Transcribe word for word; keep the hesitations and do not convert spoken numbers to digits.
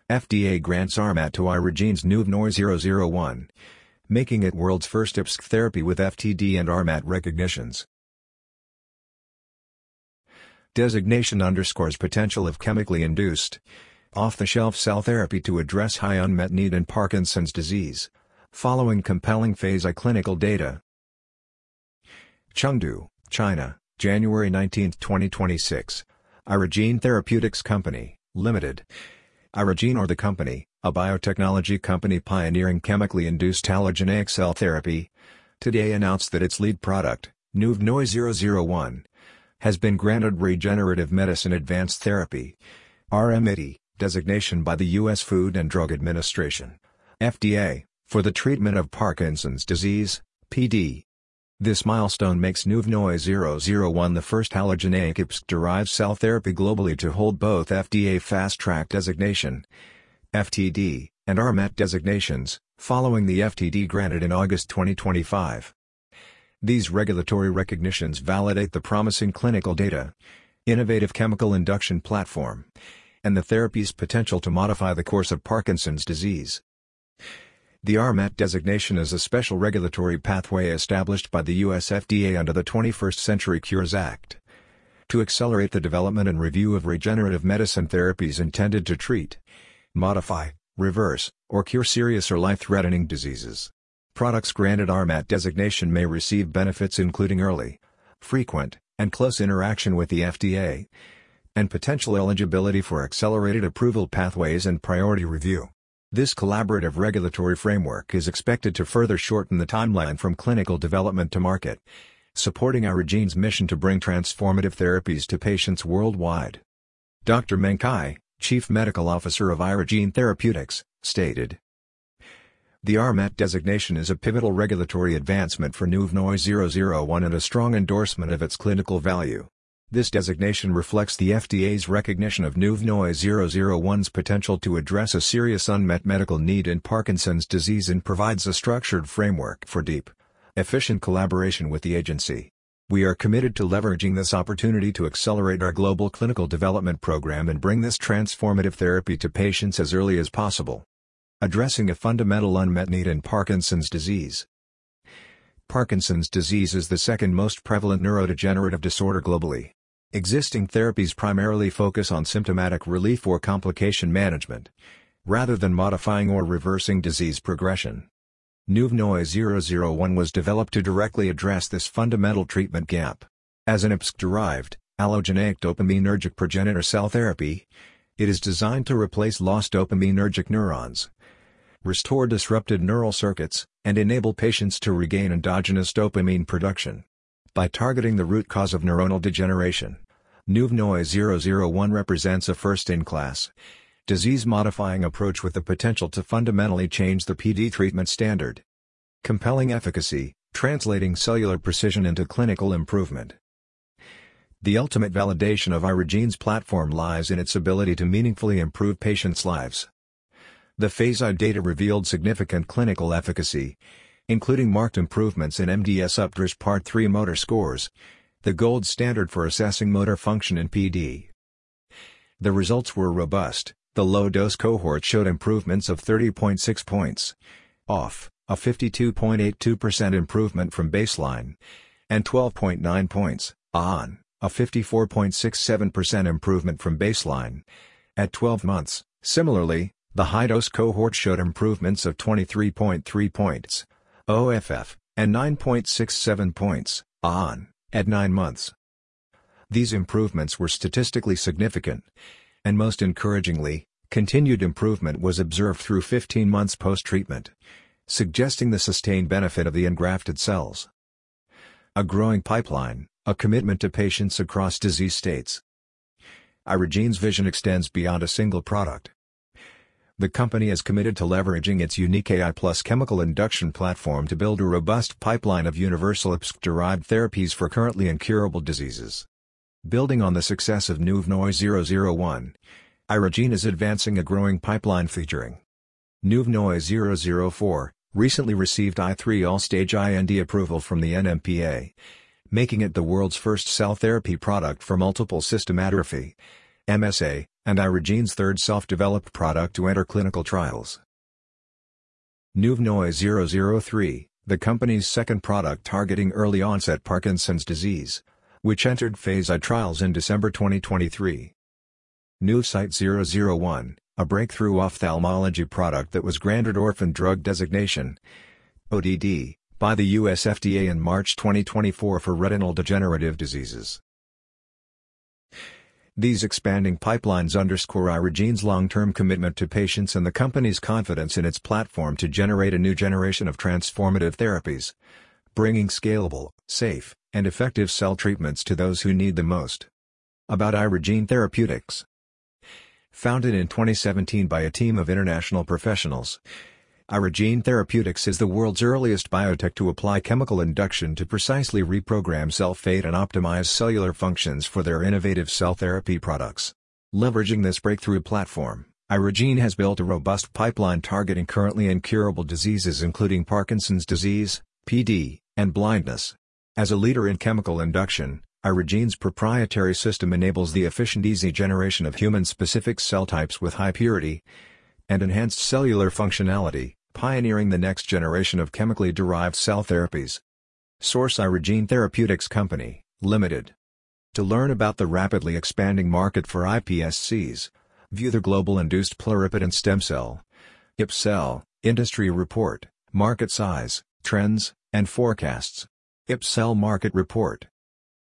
F D A grants RMAT to iRegene's Nuvnoy zero zero one, making it world's first I P S C therapy with F T D and RMAT recognitions. Designation underscores potential of chemically induced, off-the-shelf cell therapy to address high unmet need in Parkinson's disease, following compelling phase I clinical data. Chengdu, China, January nineteenth twenty twenty-six. iRegene Therapeutics Company, Limited. iRegene or the company, a biotechnology company pioneering chemically induced allogeneic cell therapy, today announced that its lead product, Nuvnoy zero zero one, has been granted Regenerative Medicine Advanced Therapy (R M A T) designation by the U S Food and Drug Administration (F D A) for the treatment of Parkinson's disease (P D). This milestone makes Nuvnoy zero zero one the first allogeneic I P S C-derived cell therapy globally to hold both F D A Fast Track designation (F T D) and RMAT designations, following the F T D granted in August twenty twenty-five. These regulatory recognitions validate the promising clinical data, innovative chemical induction platform, and the therapy's potential to modify the course of Parkinson's disease. The RMAT designation is a special regulatory pathway established by the U S F D A under the twenty-first Century Cures Act to accelerate the development and review of regenerative medicine therapies intended to treat, modify, reverse, or cure serious or life-threatening diseases. Products granted RMAT designation may receive benefits including early, frequent, and close interaction with the F D A, and potential eligibility for accelerated approval pathways and priority review. This collaborative regulatory framework is expected to further shorten the timeline from clinical development to market, supporting iRegene's mission to bring transformative therapies to patients worldwide. Doctor Meng Cai, Chief Medical Officer of iRegene Therapeutics, stated, "The RMAT designation is a pivotal regulatory advancement for Nuvnoy zero zero one and a strong endorsement of its clinical value. This designation reflects the F D A's recognition of Nuvnoy zero zero one's potential to address a serious unmet medical need in Parkinson's disease and provides a structured framework for deep, efficient collaboration with the agency. We are committed to leveraging this opportunity to accelerate our global clinical development program and bring this transformative therapy to patients as early as possible." Addressing a fundamental unmet need in Parkinson's disease. Parkinson's disease is the second most prevalent neurodegenerative disorder globally. Existing therapies primarily focus on symptomatic relief or complication management, rather than modifying or reversing disease progression. Nuvnoy zero zero one was developed to directly address this fundamental treatment gap. As an I P S C-derived, allogeneic dopaminergic progenitor cell therapy, it is designed to replace lost dopaminergic neurons, restore disrupted neural circuits, and enable patients to regain endogenous dopamine production. By targeting the root cause of neuronal degeneration, Nuvnoy zero zero one represents a first-in-class, disease-modifying approach with the potential to fundamentally change the P D treatment standard. Compelling efficacy, translating cellular precision into clinical improvement. The ultimate validation of iRegene's platform lies in its ability to meaningfully improve patients' lives. The phase I data revealed significant clinical efficacy, including marked improvements in M D S-UPDRS Part three motor scores, the gold standard for assessing motor function in P D. The results were robust. The low-dose cohort showed improvements of thirty point six points, off, a fifty-two point eight two percent improvement from baseline, and twelve point nine points, on, a fifty-four point six seven percent improvement from baseline, at twelve months. Similarly, the high-dose cohort showed improvements of twenty-three point three points, O F F, and nine point six seven points, on, at nine months. These improvements were statistically significant, and most encouragingly, continued improvement was observed through fifteen months post-treatment, suggesting the sustained benefit of the engrafted cells. A growing pipeline, a commitment to patients across disease states. iRegene's vision extends beyond a single product. The company is committed to leveraging its unique A I plus chemical induction platform to build a robust pipeline of universal I P S C-derived therapies for currently incurable diseases. Building on the success of Nuvnoy zero zero one, iRegene is advancing a growing pipeline featuring Nuvnoy zero zero four, recently received I three all-stage I N D approval from the N M P A, making it the world's first cell therapy product for multiple system atrophy, M S A, and iRegene's third self-developed product to enter clinical trials. Nuvnoi zero zero three, the company's second product targeting early-onset Parkinson's disease, which entered phase I trials in December twenty twenty-three. Nuvsite zero zero one, a breakthrough ophthalmology product that was granted Orphan Drug Designation (O D D) by the U S F D A in March twenty twenty-four for retinal degenerative diseases. These expanding pipelines underscore iRegene's long-term commitment to patients and the company's confidence in its platform to generate a new generation of transformative therapies, bringing scalable, safe, and effective cell treatments to those who need them most. About iRegene Therapeutics. Founded in twenty seventeen by a team of international professionals, iRegene Therapeutics is the world's earliest biotech to apply chemical induction to precisely reprogram cell fate and optimize cellular functions for their innovative cell therapy products. Leveraging this breakthrough platform, iRegene has built a robust pipeline targeting currently incurable diseases including Parkinson's disease, P D, and blindness. As a leader in chemical induction, iRegene's proprietary system enables the efficient easy generation of human-specific cell types with high purity and enhanced cellular functionality, pioneering the next generation of chemically derived cell therapies. Source: iRegene Therapeutics Company, Limited. To learn about the rapidly expanding market for I P S Cs, view the Global Induced Pluripotent Stem Cell (I P S C L) Industry Report, Market Size, Trends, and Forecasts. I P S C L Market Report.